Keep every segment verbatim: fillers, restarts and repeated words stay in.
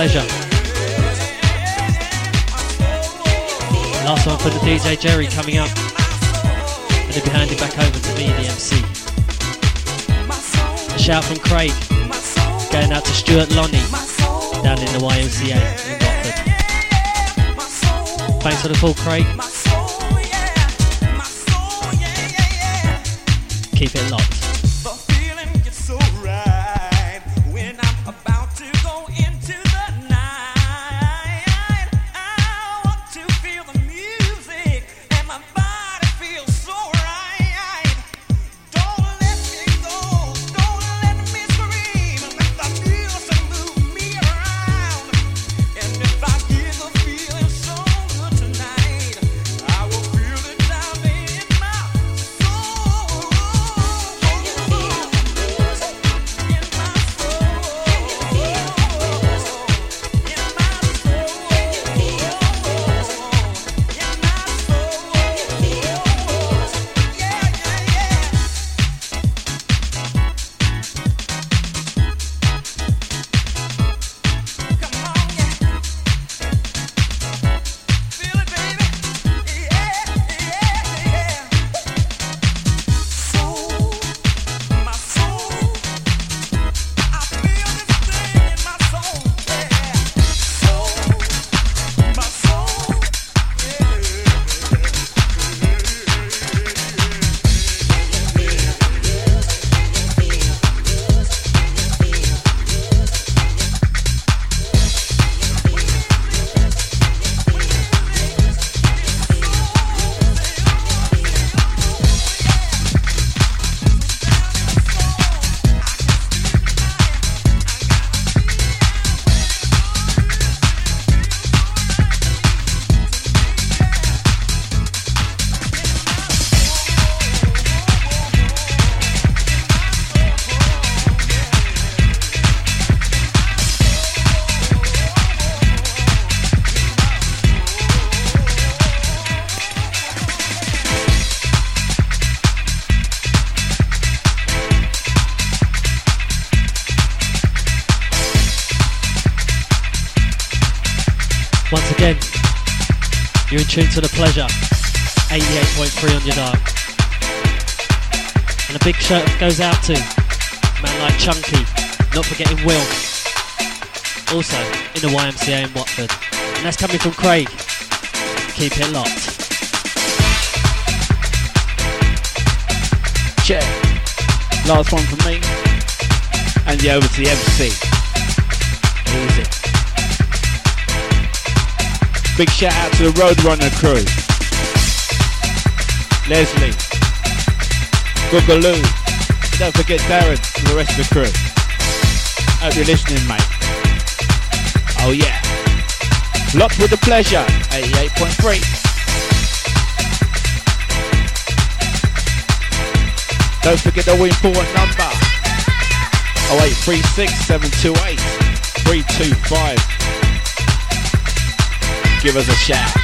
Pleasure. Last one for the D J Jerry coming up. And he'll be handing back over to me, the M C. A shout from Craig, going out to Stuart Lonnie, down in the Y M C A in Watford. Thanks for the call, Craig. Keep it locked. Once again, you're in tune to The Pleasure, eighty-eight point three on your dial. And a big shout goes out to a man like Chunky, not forgetting Will, also in the Y M C A in Watford. And that's coming from Craig. Keep it locked. Check. Last one from me. And the over to the M C. Easy. Big shout out to the Roadrunner crew. Leslie, Boogaloo, and don't forget Darren and the rest of the crew. Hope you're listening, mate. Oh yeah. Locked with The Pleasure, eighty-eight point three. Don't forget the important number. oh eight three six, seven two eight, three two five. Give us a shout.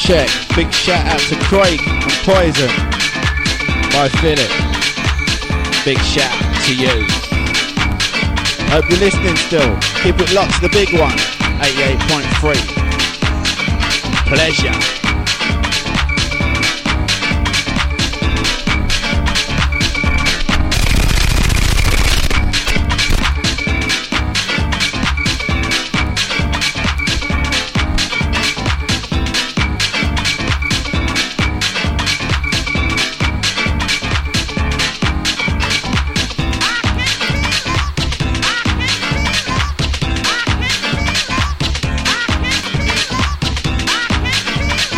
check. Big shout out to Craig and Poison by Philip. Big shout out to you. Hope you're listening still. Keep it locked to the big one. eighty-eight point three. Pleasure. I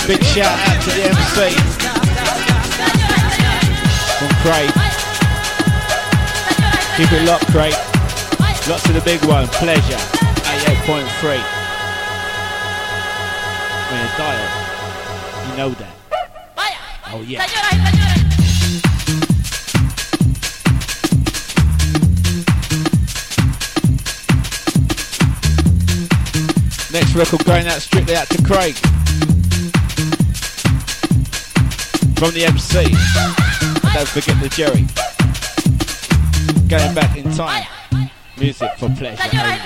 Big shout out to the M C from Craig. Keep it locked, Craig. Lots of the big one. Pleasure. eighty-eight point three. When you dial, you know that. Oh yeah. Next record going out strictly out to Craig from the M C. And don't forget the Jerry. Going back in time. Music for pleasure.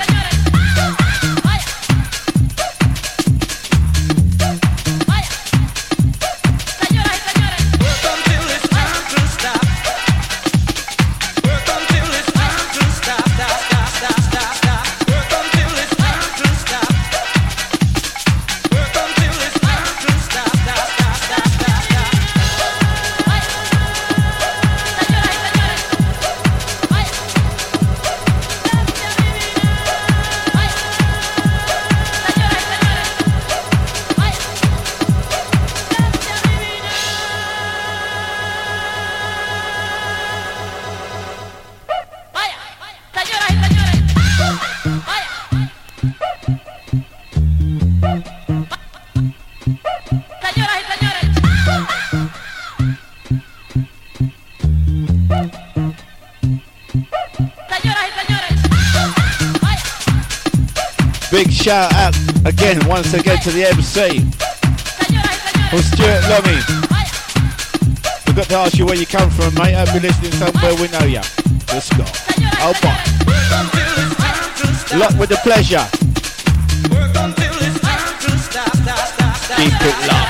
Big shout out again, once again to the M C from Stuart Lummy. Forgot to ask you where you come from, mate. Hope you're listening somewhere we know ya. Let's go. Oh boy. Lock with the pleasure. Keep it locked.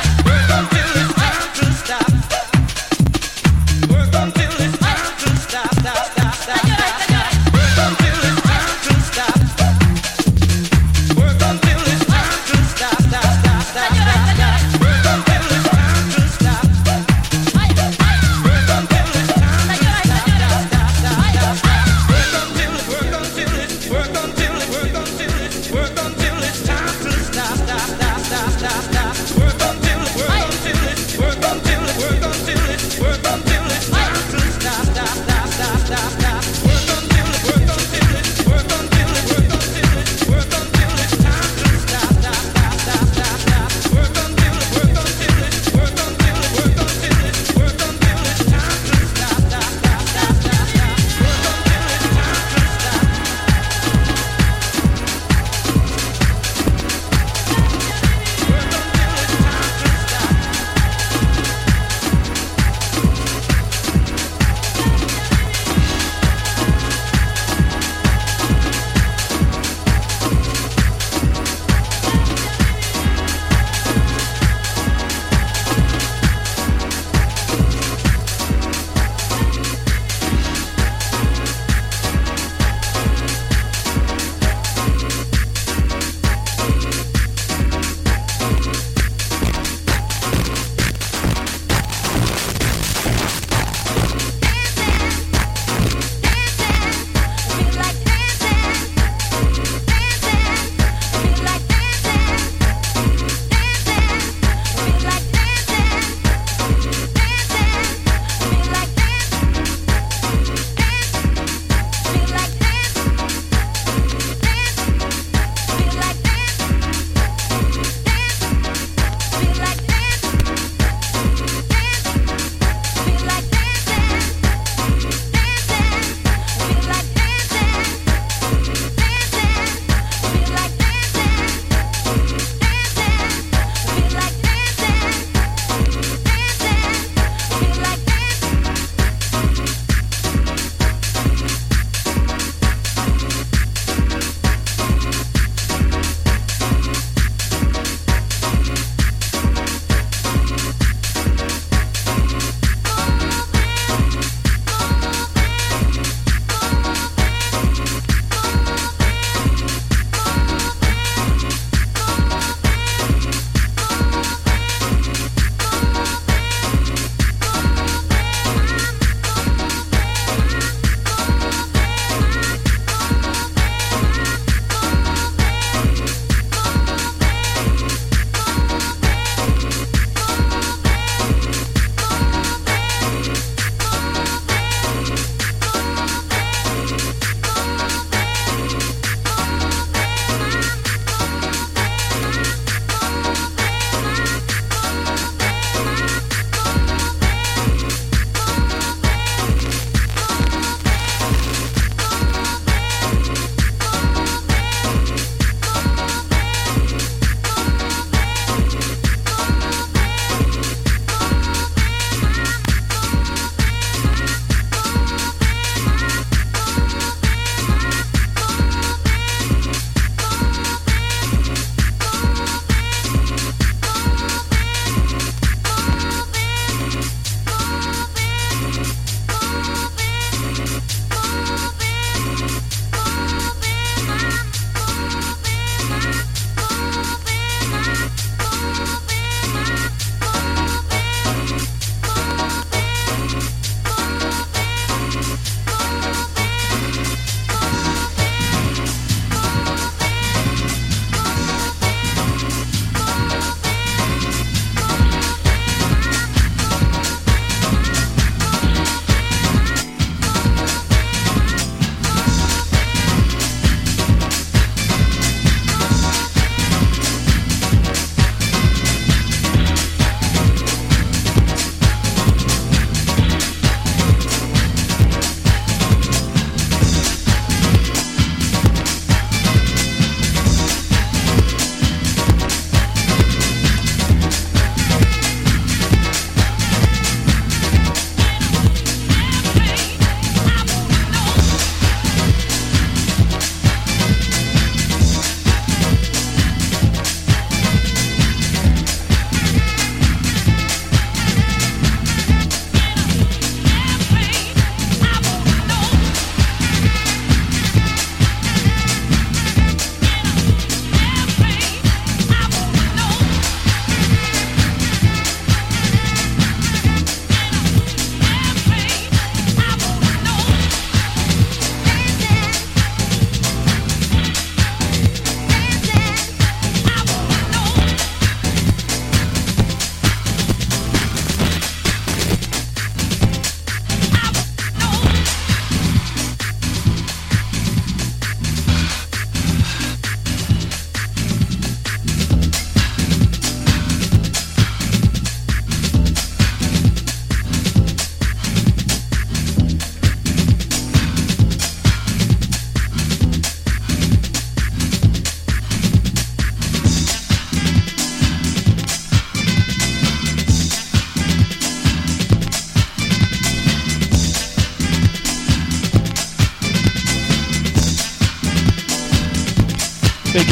Work until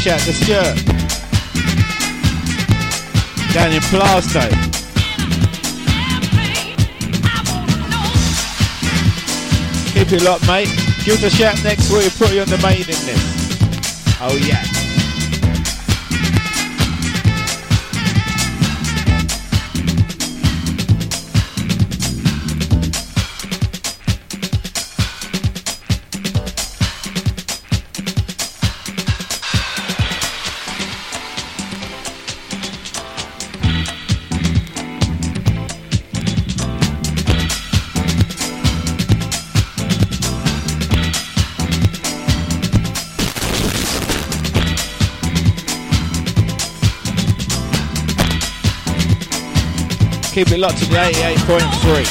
shout to Stuart. Down in Plasto. Keep it locked, mate. Give us a shout next week, we'll put you on the mailing list. Oh yeah. Keep it locked to the eighty-eight point three.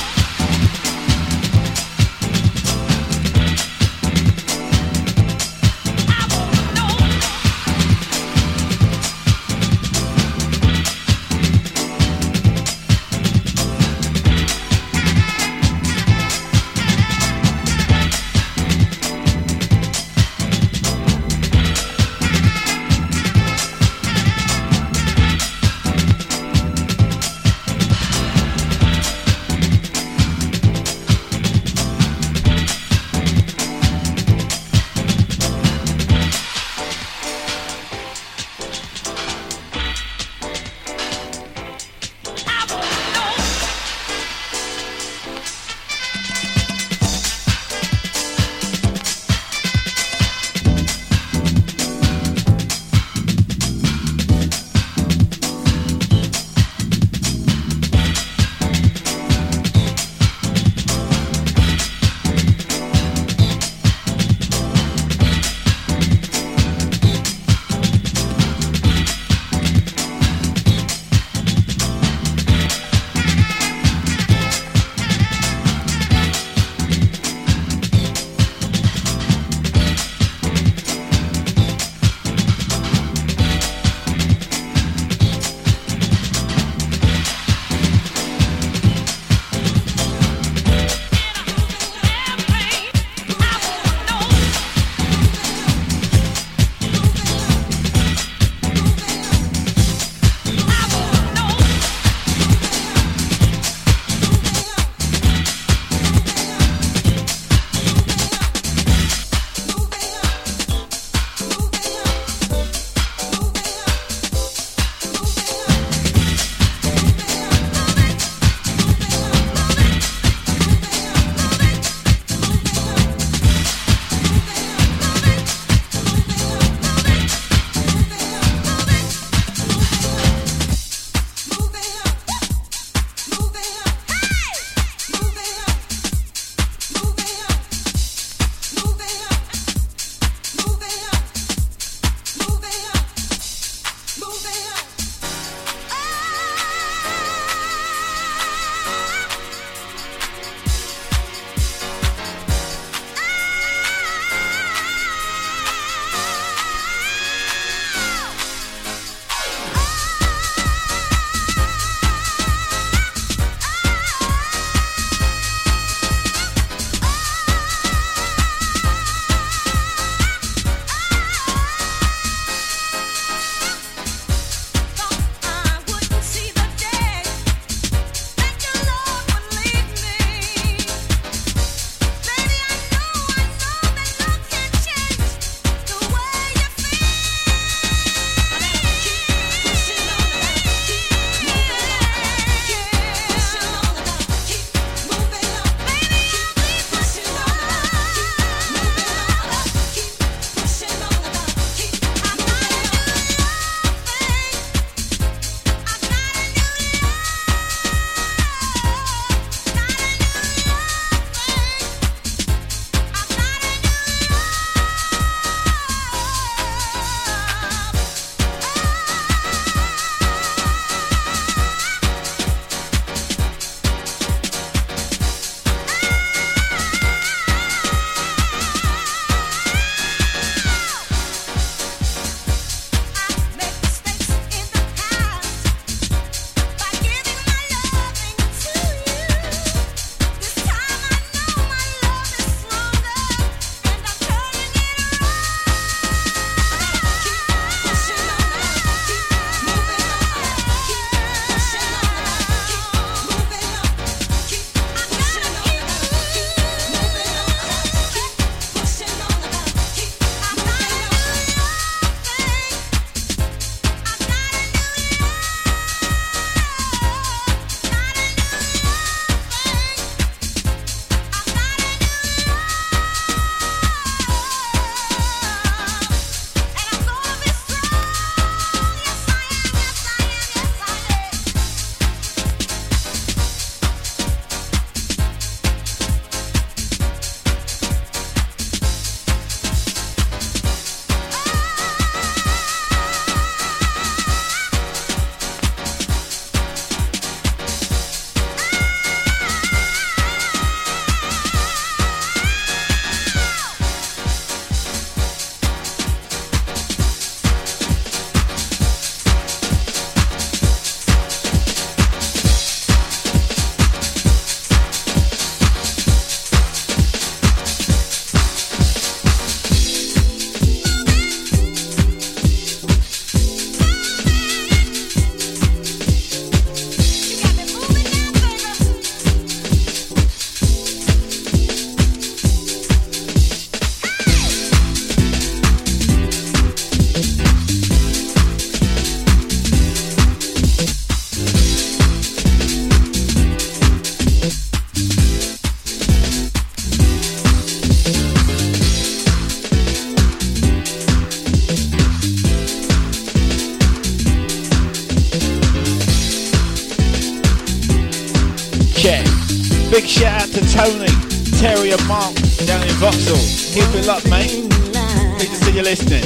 Big shout out to Tony, Terry and Mark down in Vauxhall. Keep it up, mate. Good to see you listening.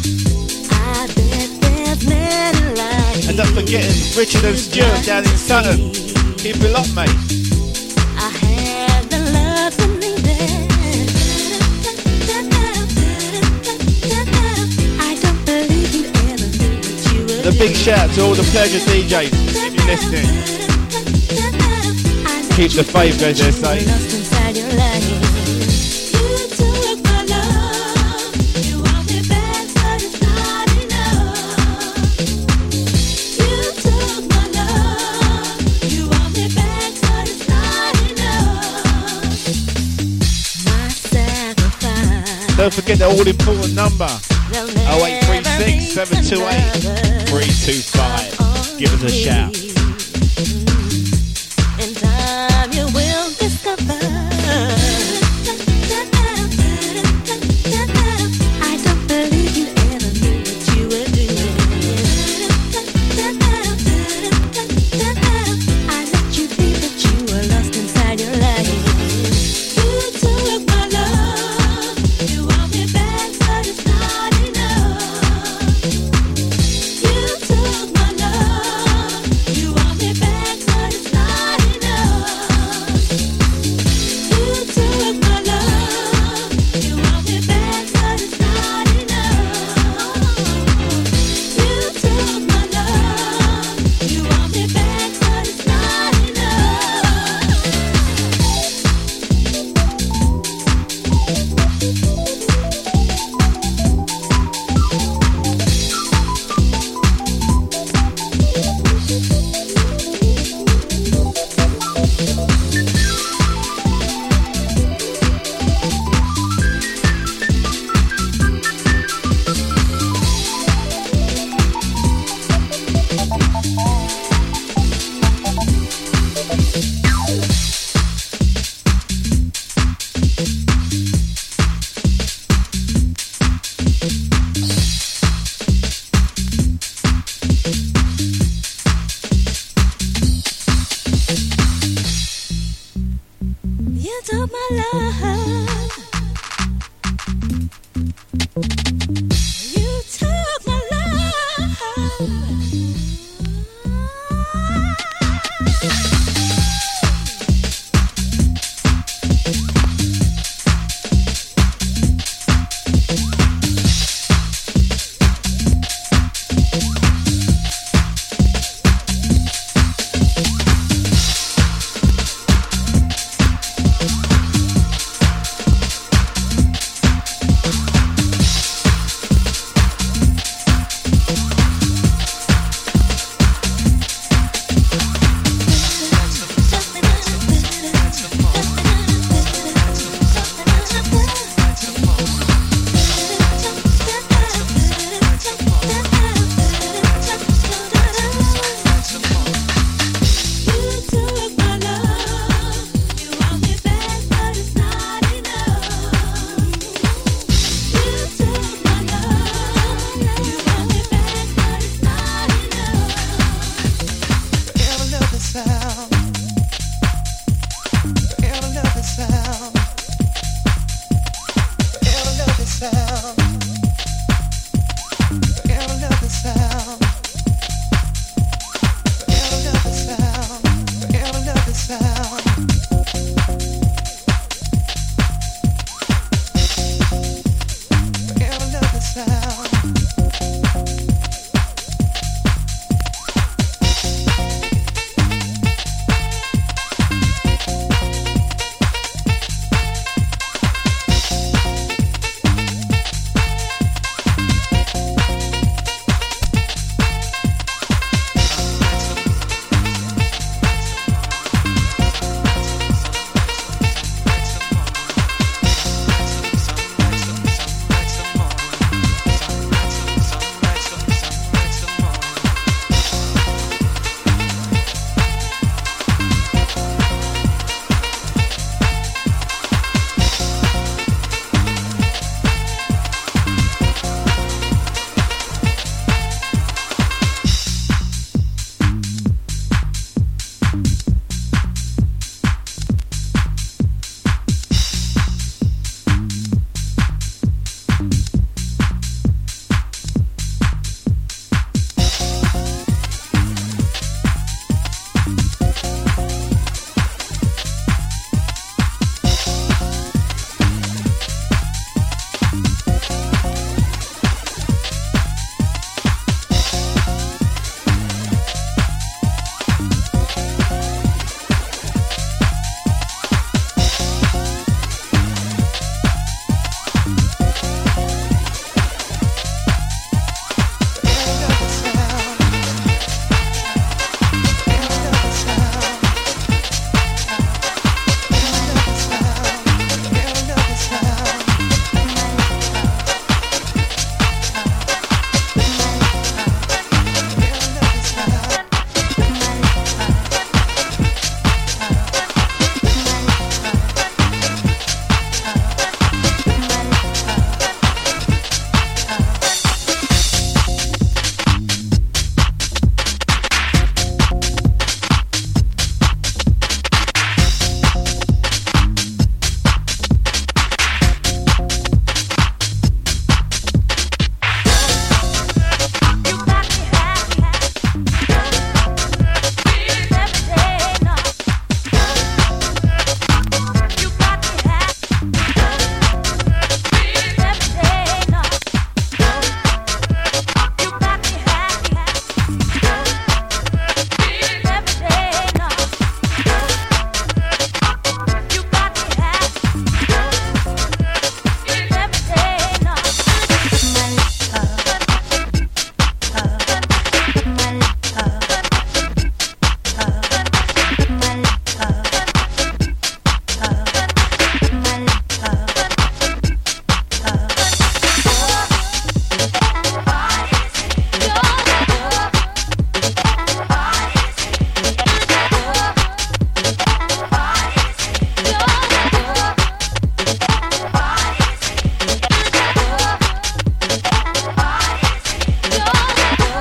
And don't forget Richard and Stuart down in Sutton. Keep it up, mate. A big shout out to all the Pleasure D Js if you're listening. Keep the faith, as they say. Don't forget the all important number oh eight three six, seven two eight, three two five. Give us a shout. In time you will discover I don't believe you ever knew what you were doing. I let you think that you were lost inside your life. You took my love, you want me back, but it's not enough. You took my love, you want me back, but it's not enough. You took my love, you want me back, but it's not enough. You took my love, you want me back, but it's not enough. You took my love. You took my love.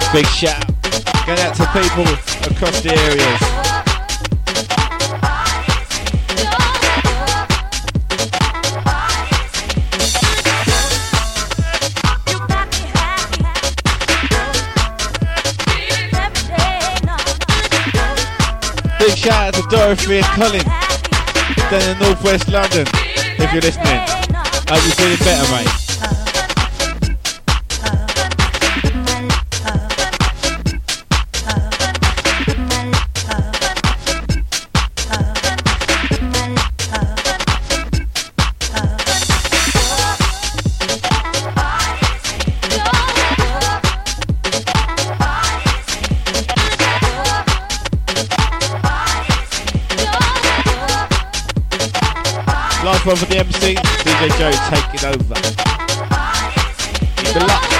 Big shout. Going out to people across the areas. Big shout out to Dorothy and Colin down in northwest London. If you're listening, I hope you're feeling better, mate. Last one for the M C, D J Joe taking over. Keep it locked.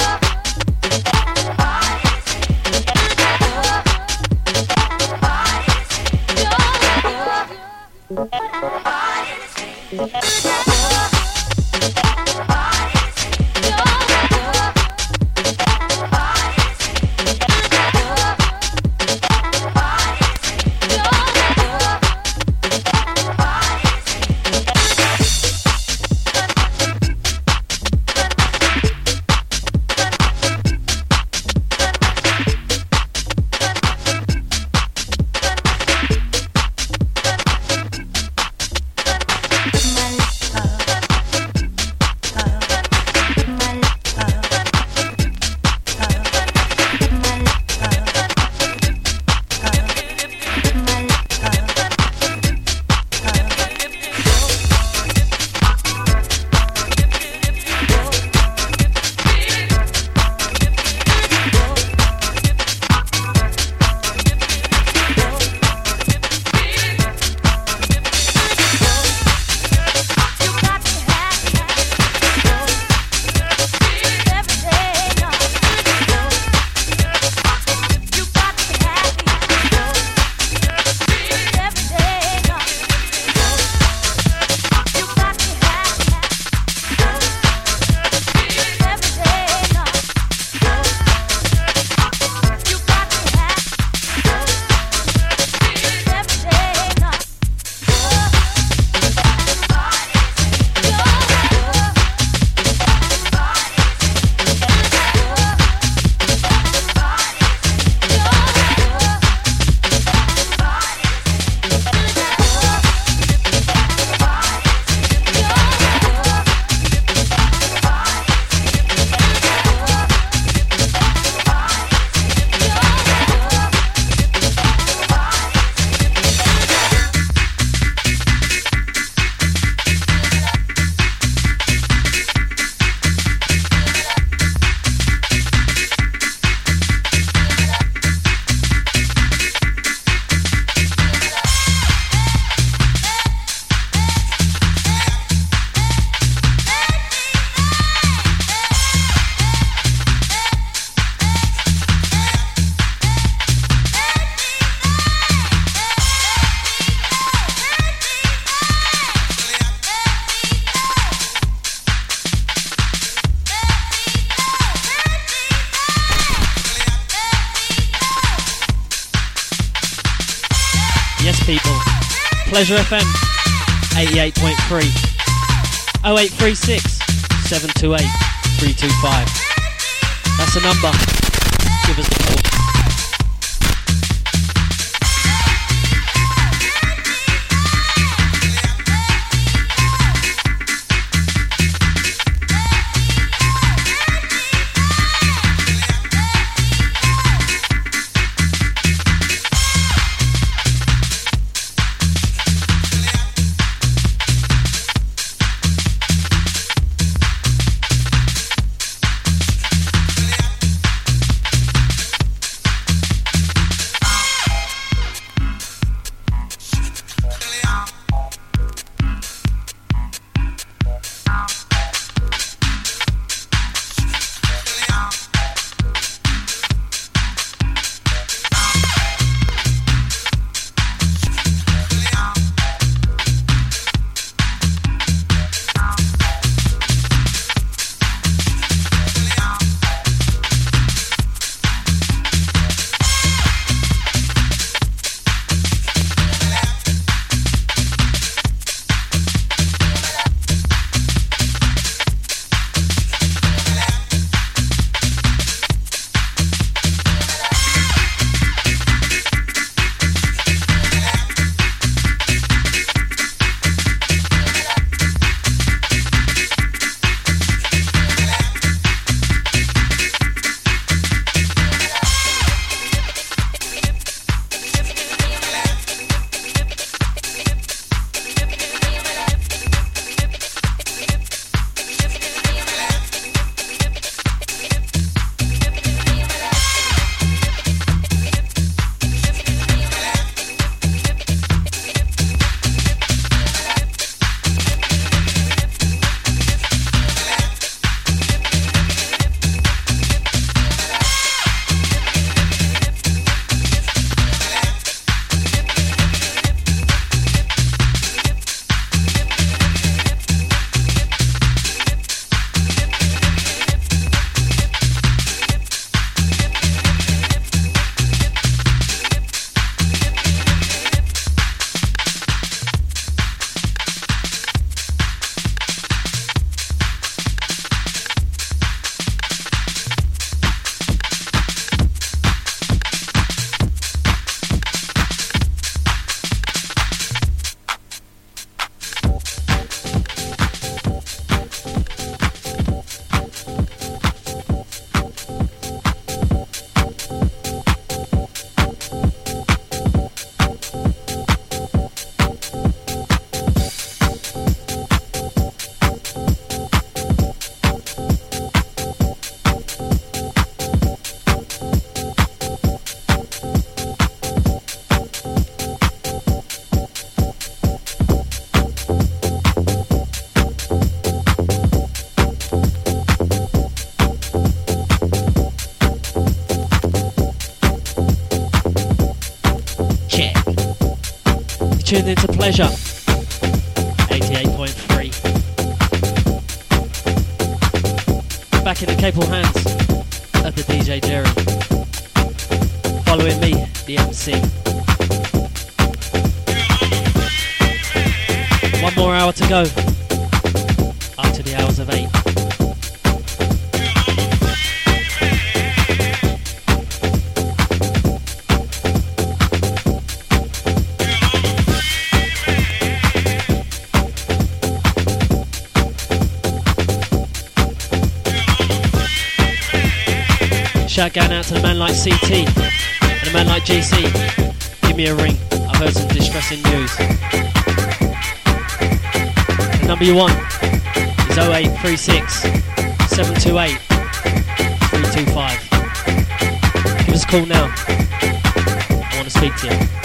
Pleasure F M eighty-eight point three oh eight three six, seven two eight, three two five. That's the number. Give us the call. check. You're tuned into Pleasure, eighty-eight point three. Back in the capable hands of the D J Jerry. Following me, the M C. One more hour to go, up to the hours of eight. Shout going out to the man like C T and the man like G C. Give me a ring, I've heard some distressing news. The number you want is oh eight three six, seven two eight, three two five. Give us a call now, I want to speak to you.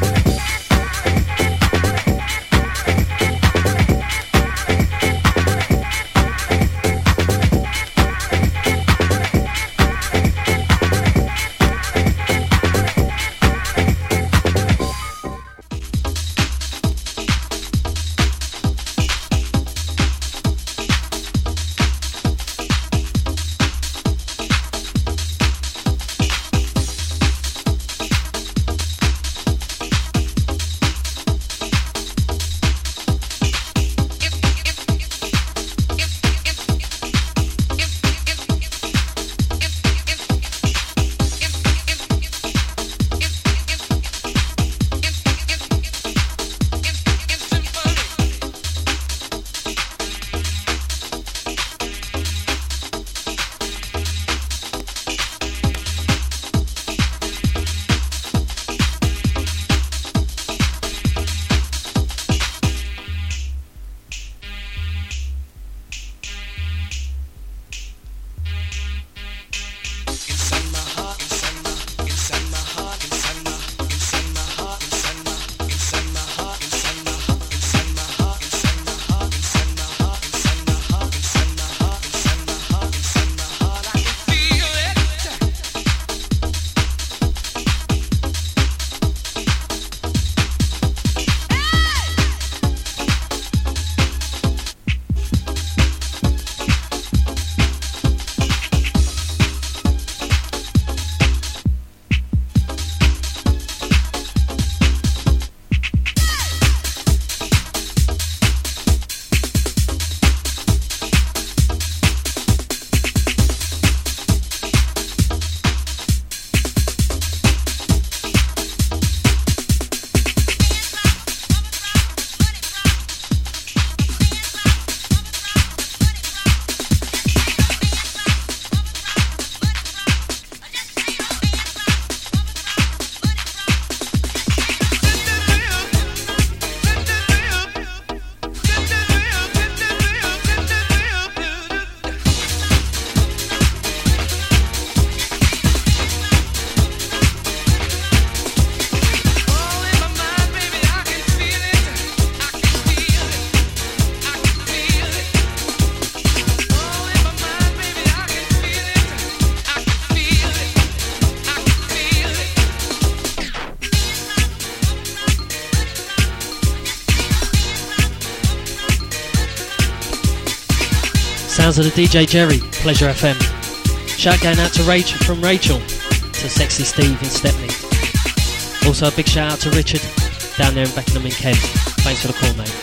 Sounds of the D J Jerry, Pleasure F M. Shout going out to Rachel, from Rachel to Sexy Steve in Stepney. Also a big shout out to Richard down there in Beckenham in Kent. Thanks for the call, mate.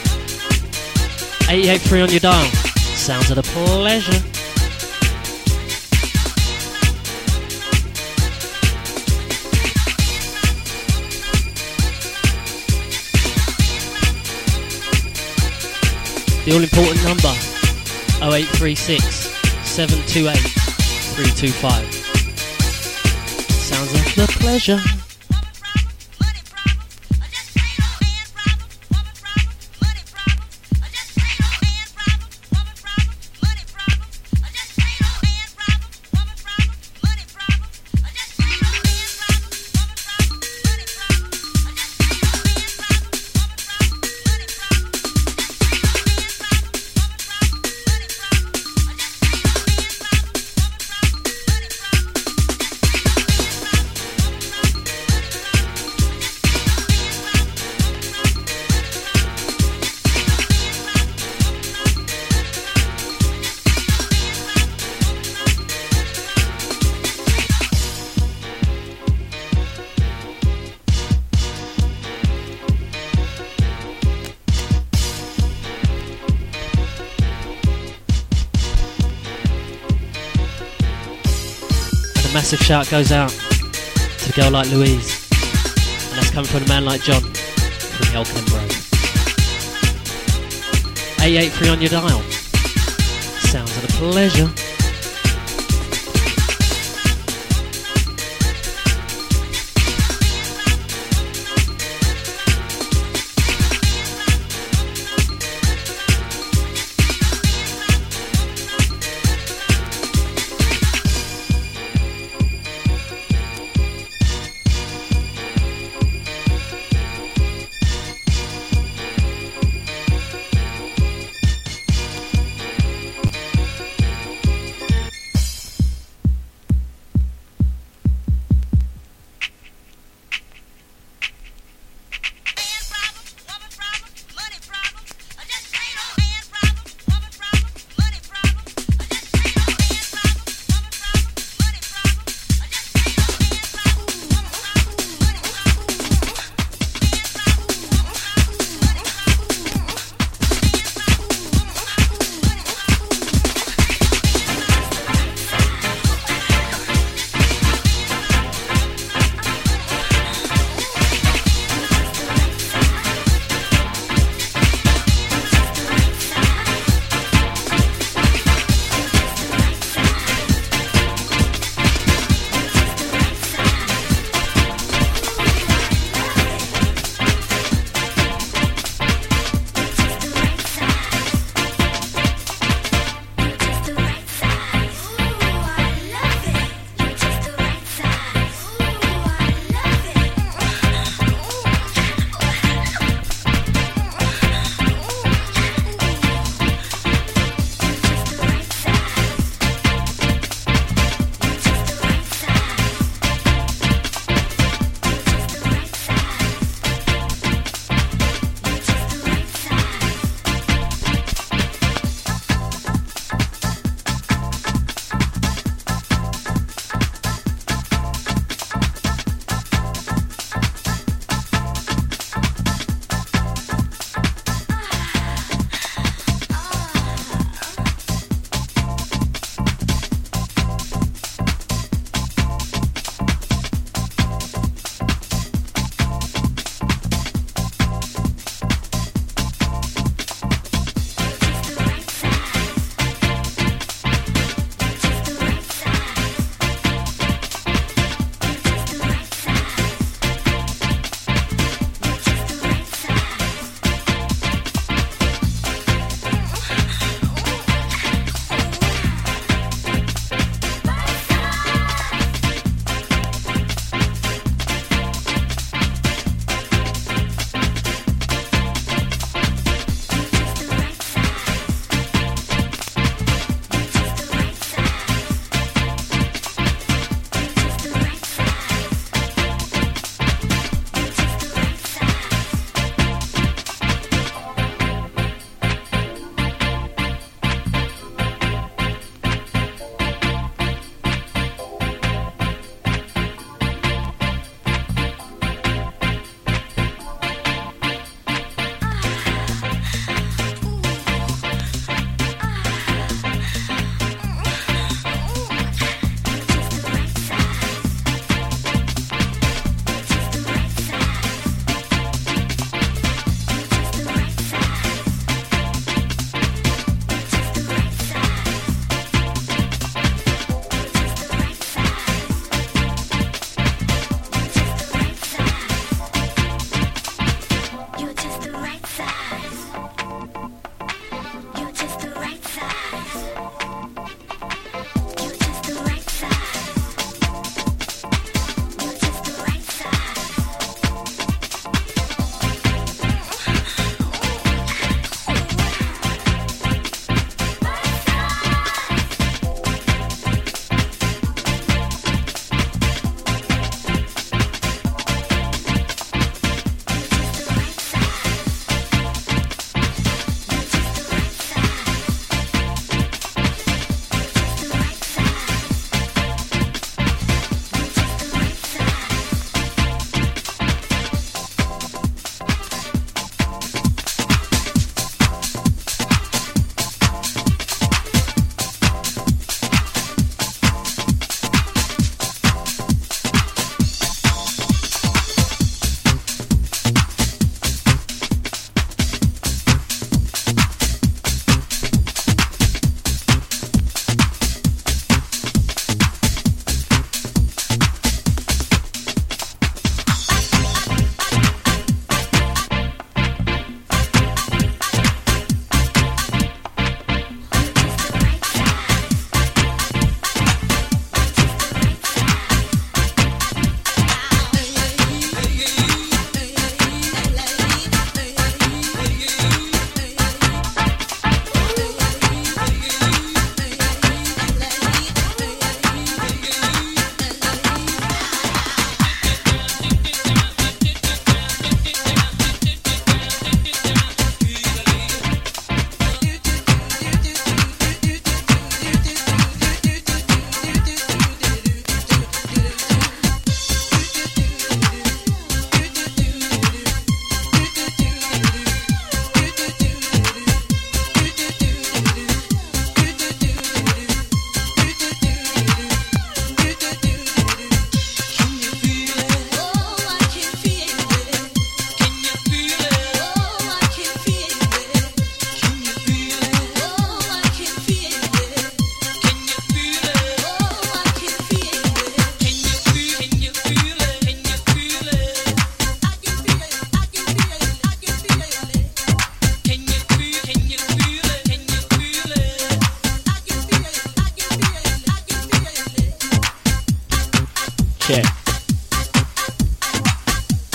eighty-eight point three on your dial. Sounds of the Pleasure. The all important number oh eight three six, seven two eight, three two five. Sounds of the Pleasure. massive shout goes out to a girl like Louise, and that's coming from a man like John from the Old Kent Road. eight eight three on your dial. Sounds of a pleasure.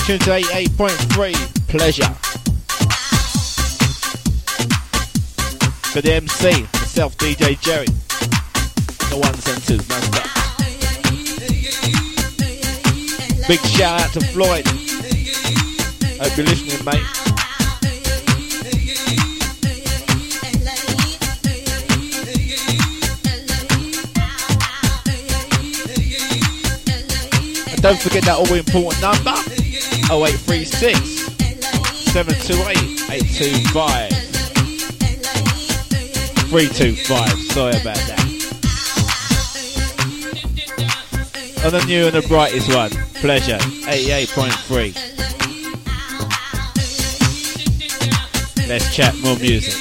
tuned to eighty-eight point three. Pleasure. For the M C, myself, D J Jerry. The ones and twos, no stop. Big shout out to Floyd. Hope you're listening, mate. And don't forget that all important number, oh eight three six, seven two eight, eight two five. three two five, sorry about that. And the new and the brightest one, Pleasure, eighty-eight point three. Let's chat more music.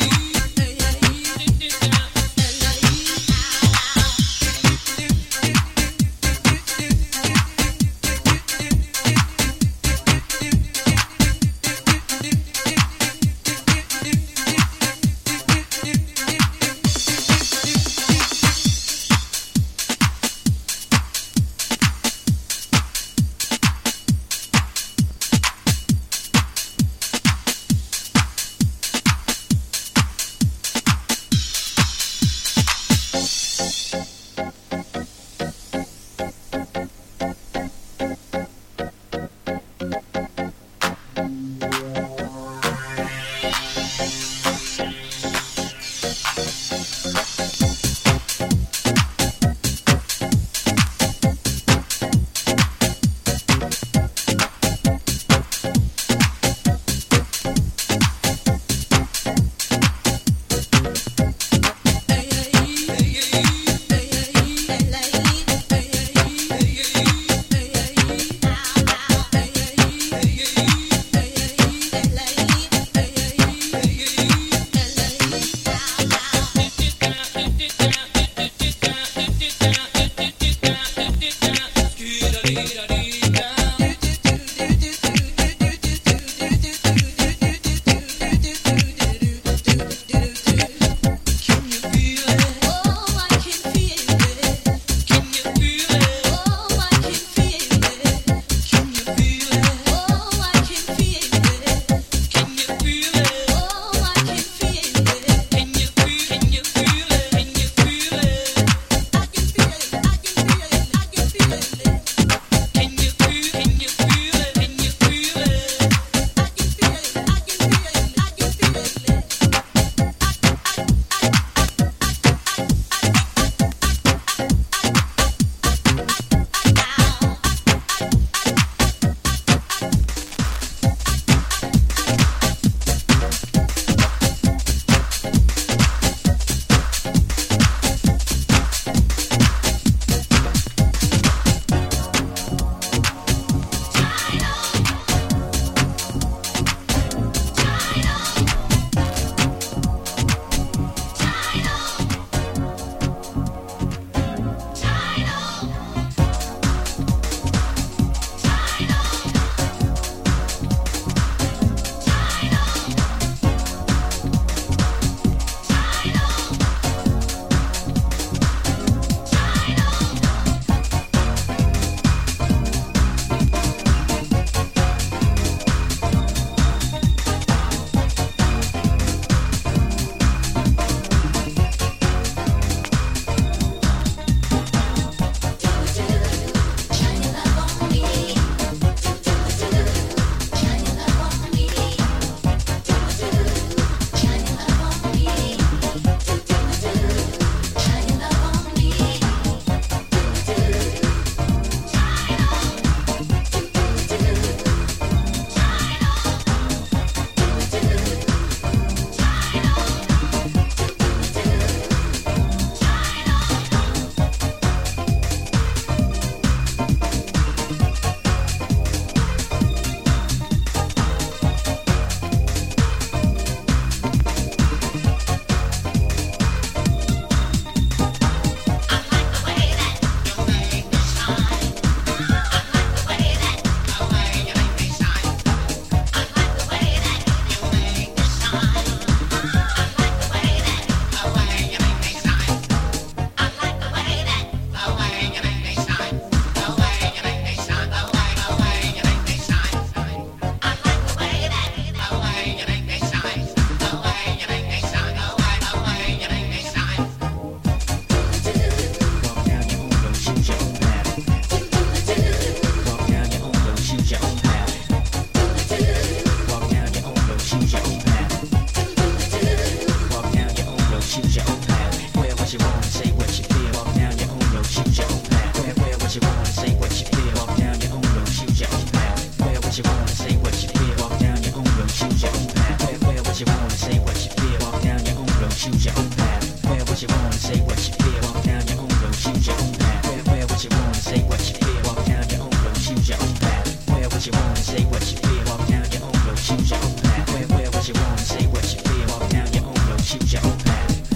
say what you feel. Walk down your own road, choose your own path. Wear, wear what you wanna, say what you feel. Walk down your own road, choose your own path. Wear what you wanna, say what you feel. Walk down your own road, choose your own path. Wear, wear what you wanna, say what you feel. Walk down your own road, choose your own path. Wear what you wanna, say what you feel. Walk down your own road, choose your own path. Wear, wear what you wanna, say what you feel. Walk down your own road, choose your own path.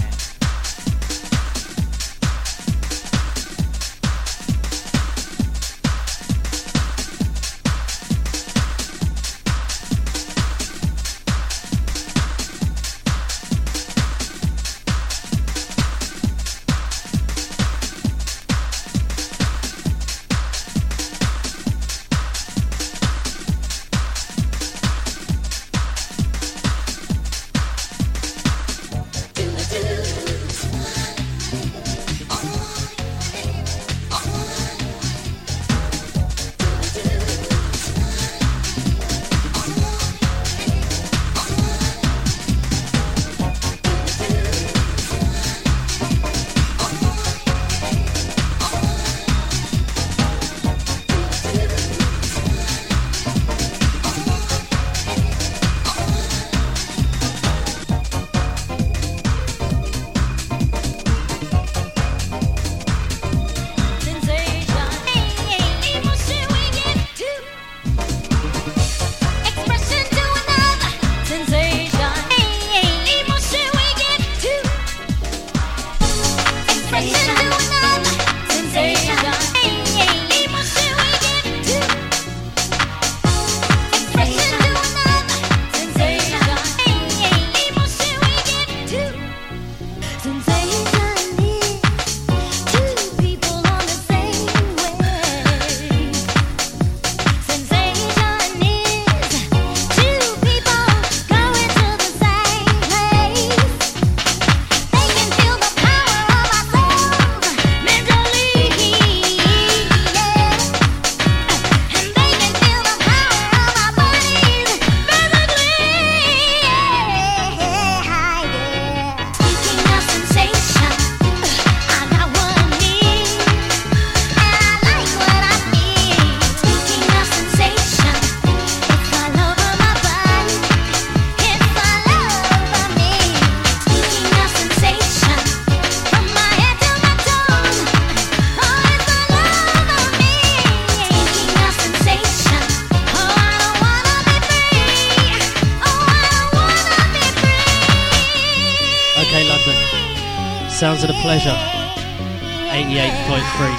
Sounds of the Pleasure, eighty-eight point three.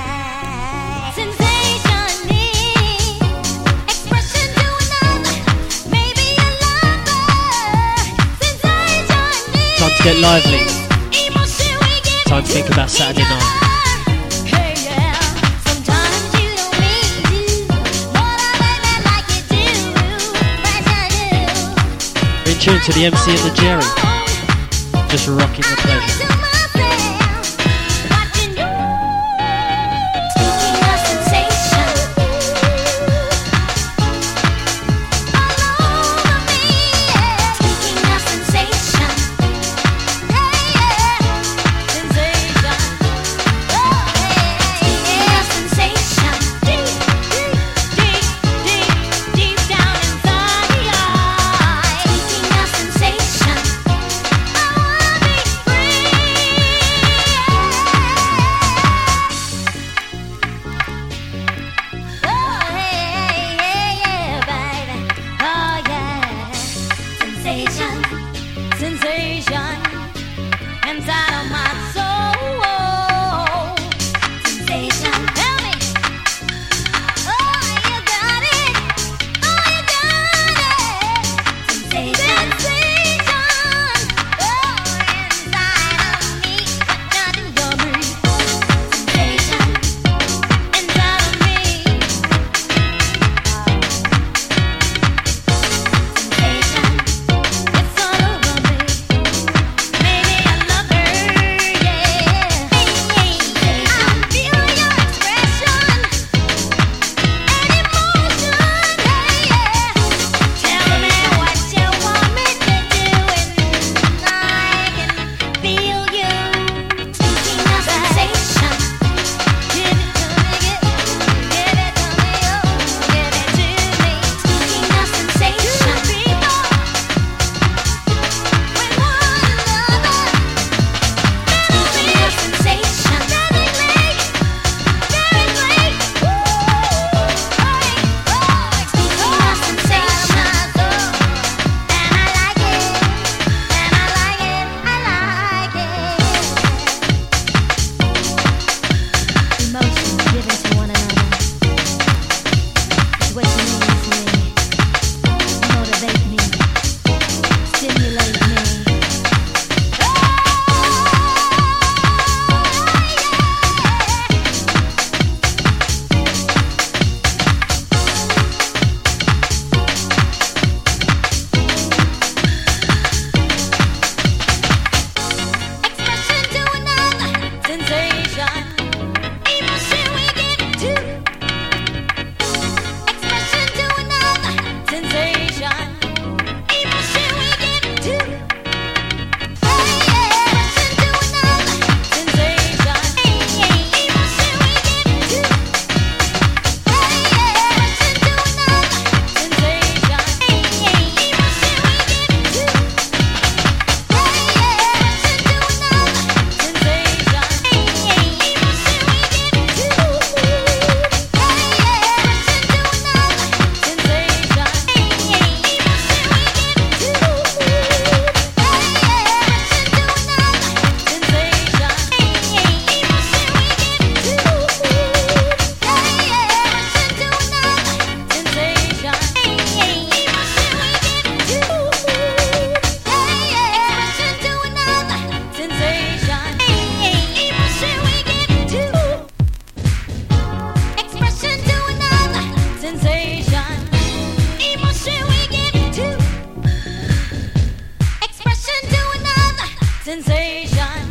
Time to get lively. Time to think about Saturday night. We're in tune to the M C and the Jerry. Just rocking the pleasure. Free. sensation.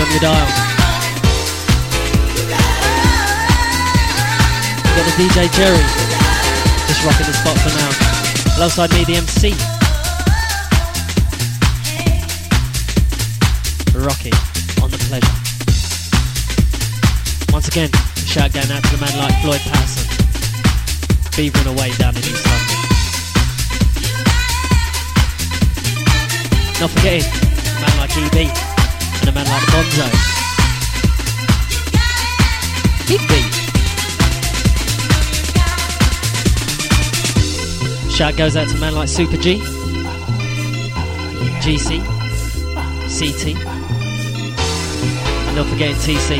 on your dial. Got the D J Jerry, just rocking the spot for now. Alongside me, the M C, Rocky, on the pleasure. Once again, a shout going out to the man like Floyd Patterson, beavering away down in East London. Not forgetting a man like E B and a man like Bonzo. Big B. Shout goes out to a man like Super G, G C, C T, and not forgetting T C.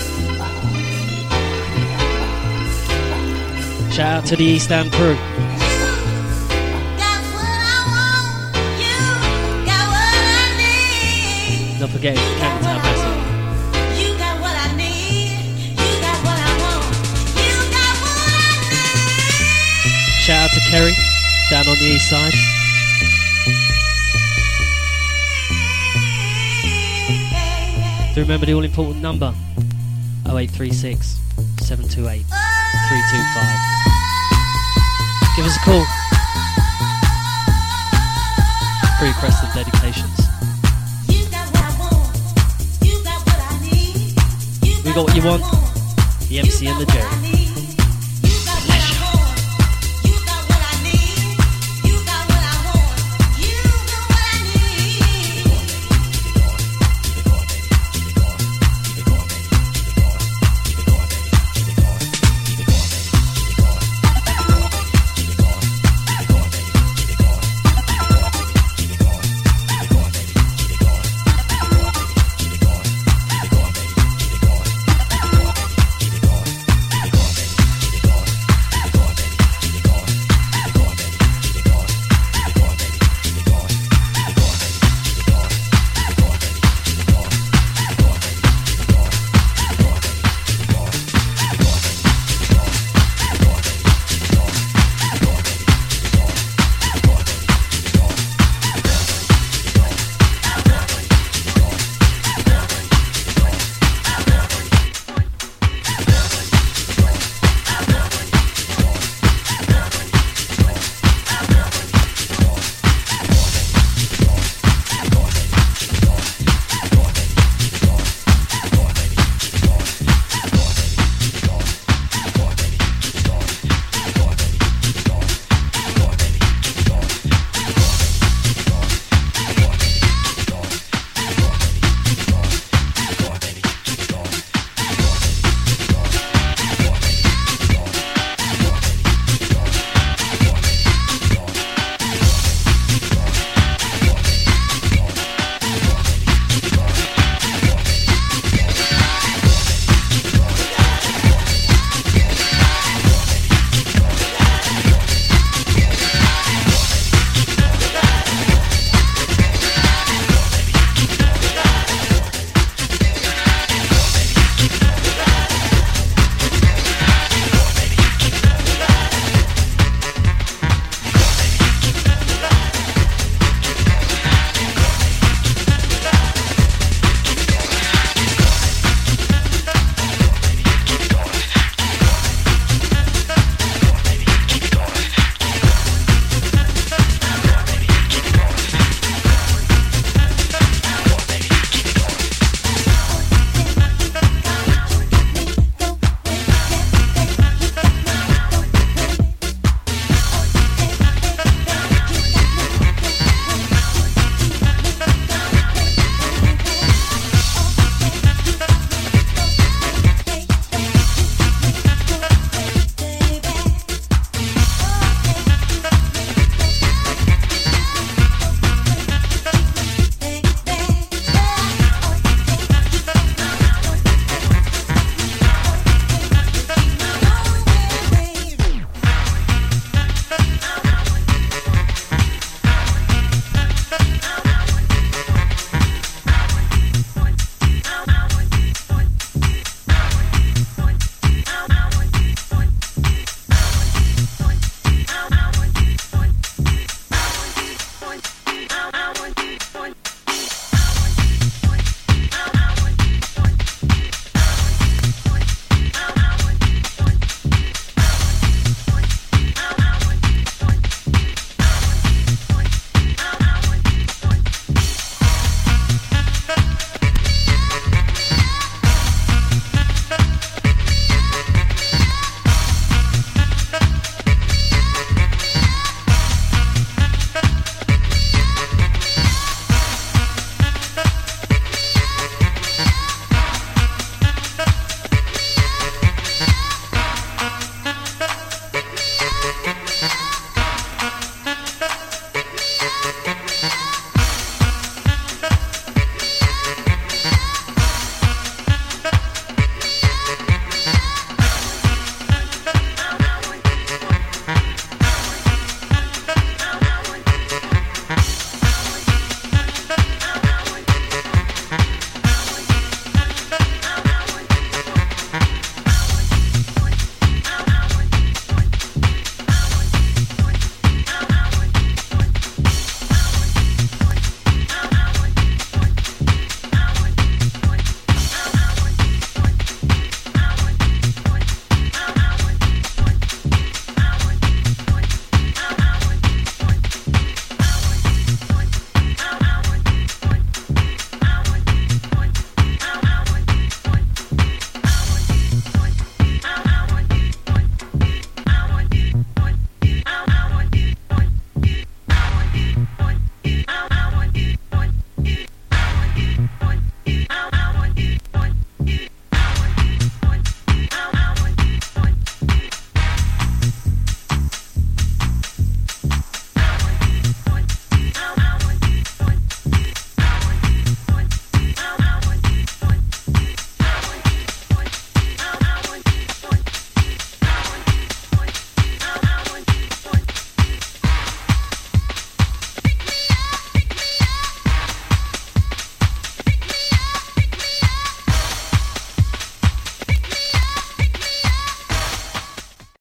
Shout out to the East Ham crew. Not forgetting Canton Town Massive. You got what I need. You got what I want. You got what I need. Shout out to Kerry down on the east side. Do remember the all important number oh eight three six, seven two eight, three two five. Give us a call. Pre-requested dedications. We got what you want, the M C and the Jerry.